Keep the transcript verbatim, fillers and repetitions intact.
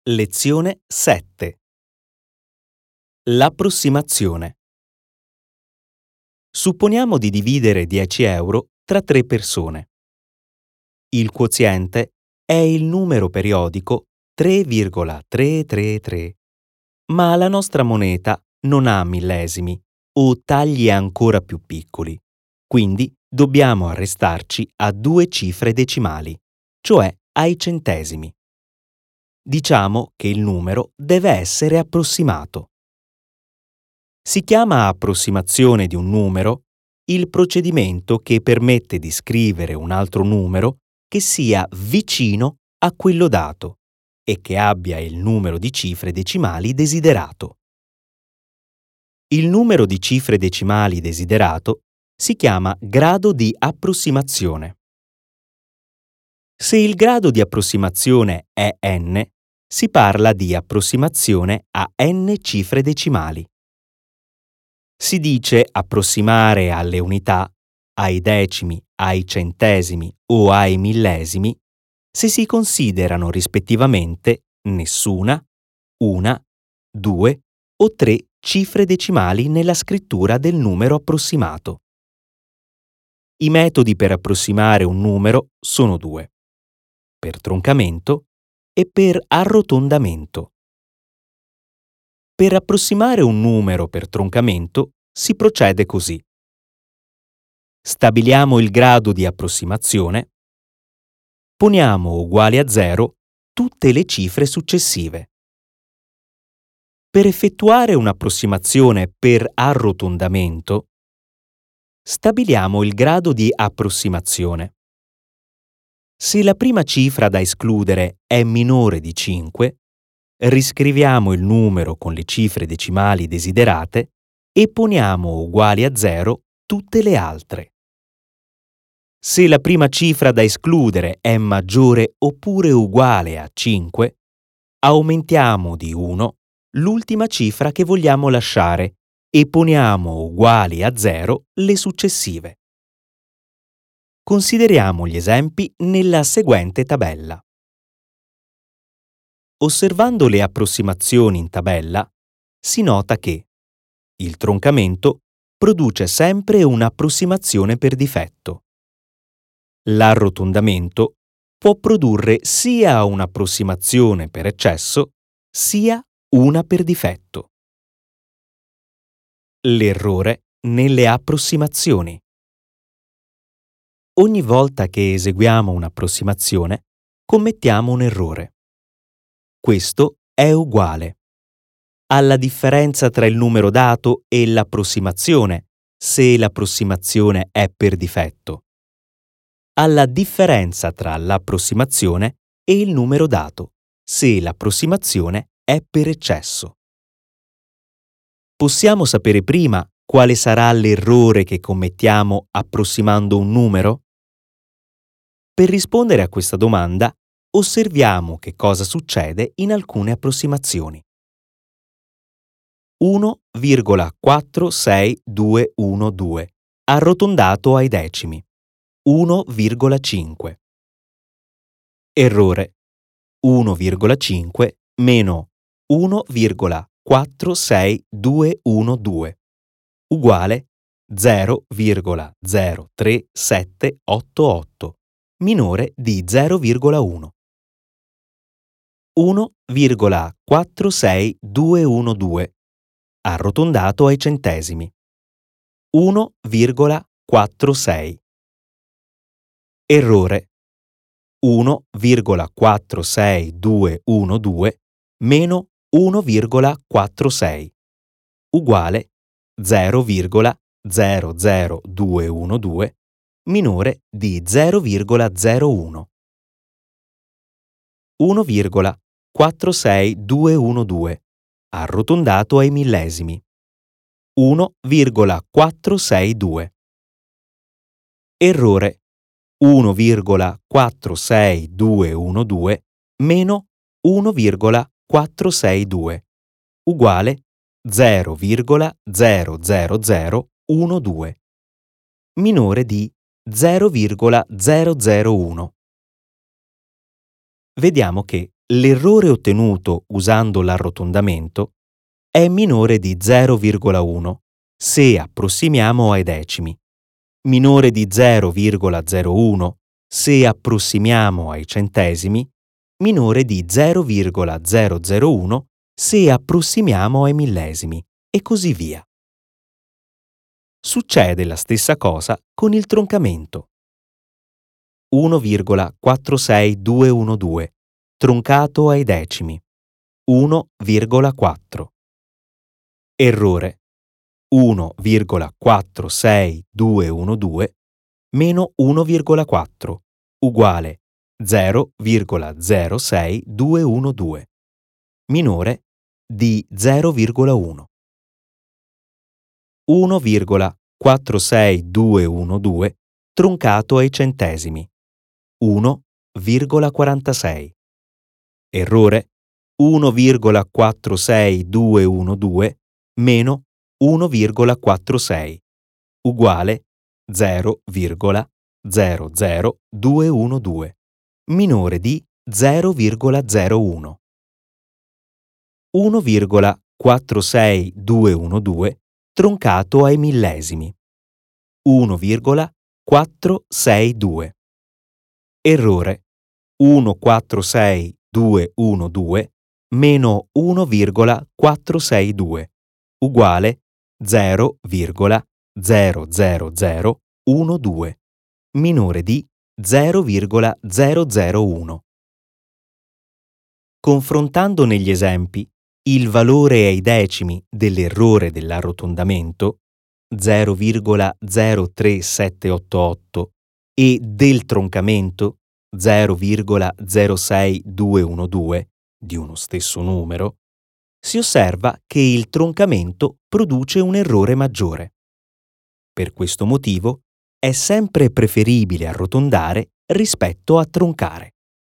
Lezione sette. L'approssimazione. Supponiamo di dividere dieci euro tra tre persone. Il quoziente è il numero periodico tre virgola trecentotrentatré, ma la nostra moneta non ha millesimi o tagli ancora più piccoli, quindi dobbiamo arrestarci a due cifre decimali, cioè ai centesimi. Diciamo che il numero deve essere approssimato. Si chiama approssimazione di un numero il procedimento che permette di scrivere un altro numero che sia vicino a quello dato e che abbia il numero di cifre decimali desiderato. Il numero di cifre decimali desiderato si chiama grado di approssimazione. Se il grado di approssimazione è n, si parla di approssimazione a n cifre decimali. Si dice approssimare alle unità, ai decimi, ai centesimi o ai millesimi se si considerano rispettivamente nessuna, una, due o tre cifre decimali nella scrittura del numero approssimato. I metodi per approssimare un numero sono due: per troncamento e per arrotondamento. Per approssimare un numero per troncamento si procede così. Stabiliamo il grado di approssimazione. Poniamo uguali a zero tutte le cifre successive. Per effettuare un'approssimazione per arrotondamento, stabiliamo il grado di approssimazione. Se la prima cifra da escludere è minore di cinque, riscriviamo il numero con le cifre decimali desiderate e poniamo uguali a zero tutte le altre. Se la prima cifra da escludere è maggiore oppure uguale a cinque, aumentiamo di uno l'ultima cifra che vogliamo lasciare e poniamo uguali a zero le successive. Consideriamo gli esempi nella seguente tabella. Osservando le approssimazioni in tabella, si nota che il troncamento produce sempre un'approssimazione per difetto. L'arrotondamento può produrre sia un'approssimazione per eccesso, sia una per difetto. L'errore nelle approssimazioni. Ogni volta che eseguiamo un'approssimazione, commettiamo un errore. Questo è uguale alla differenza tra il numero dato e l'approssimazione, se l'approssimazione è per difetto, alla differenza tra l'approssimazione e il numero dato, se l'approssimazione è per eccesso. Possiamo sapere prima quale sarà l'errore che commettiamo approssimando un numero? Per rispondere a questa domanda, osserviamo che cosa succede in alcune approssimazioni. uno virgola quattro sei due uno due, arrotondato ai decimi, uno virgola cinque. Errore: uno virgola cinque meno uno virgola quattro sei due uno due, uguale zero virgola zero tre sette otto otto, minore di zero virgola uno. uno virgola quattro sei due uno due, arrotondato ai centesimi, uno virgola quattro sei. Errore: uno virgola quattro sei due uno due meno uno virgola quattro sei, uguale zero virgola zero zero due uno due, minore di zero virgola zero uno. uno virgola quattro sei due uno due, arrotondato ai millesimi, uno virgola quattro sei due. Errore: uno virgola quattro sei due uno due meno uno virgola quattro sei due, uguale zero virgola zero zero zero uno due, minore di zero virgola zero zero uno. Vediamo che l'errore ottenuto usando l'arrotondamento è minore di zero virgola uno se approssimiamo ai decimi, minore di zero virgola zero uno se approssimiamo ai centesimi, minore di zero virgola zero zero uno se approssimiamo ai millesimi, e così via. Succede la stessa cosa con il troncamento. uno virgola quattro sei due uno due troncato ai decimi, uno virgola quattro. Errore: uno virgola quattro sei due uno due meno uno virgola quattro uguale zero virgola zero sei due uno due, minore di zero virgola uno. uno virgola quattro sei due uno due troncato ai centesimi, uno virgola quarantasei. Errore: uno virgola quattro sei due uno due meno uno virgola quattro sei uguale zero virgola zero zero due uno due, minore di zero virgola zero uno. uno virgola quattro sei due uno due troncato ai millesimi, uno virgola quattro sei due. Errore: uno virgola quattro sei due uno due meno uno virgola quattro sei due uguale zero virgola zero zero zero uno due, minore di zero virgola zero zero uno. Confrontando negli esempi il valore ai decimi dell'errore dell'arrotondamento zero virgola zero tre sette otto otto e del troncamento zero virgola zero sei due uno due di uno stesso numero, si osserva che il troncamento produce un errore maggiore. Per questo motivo è sempre preferibile arrotondare rispetto a troncare.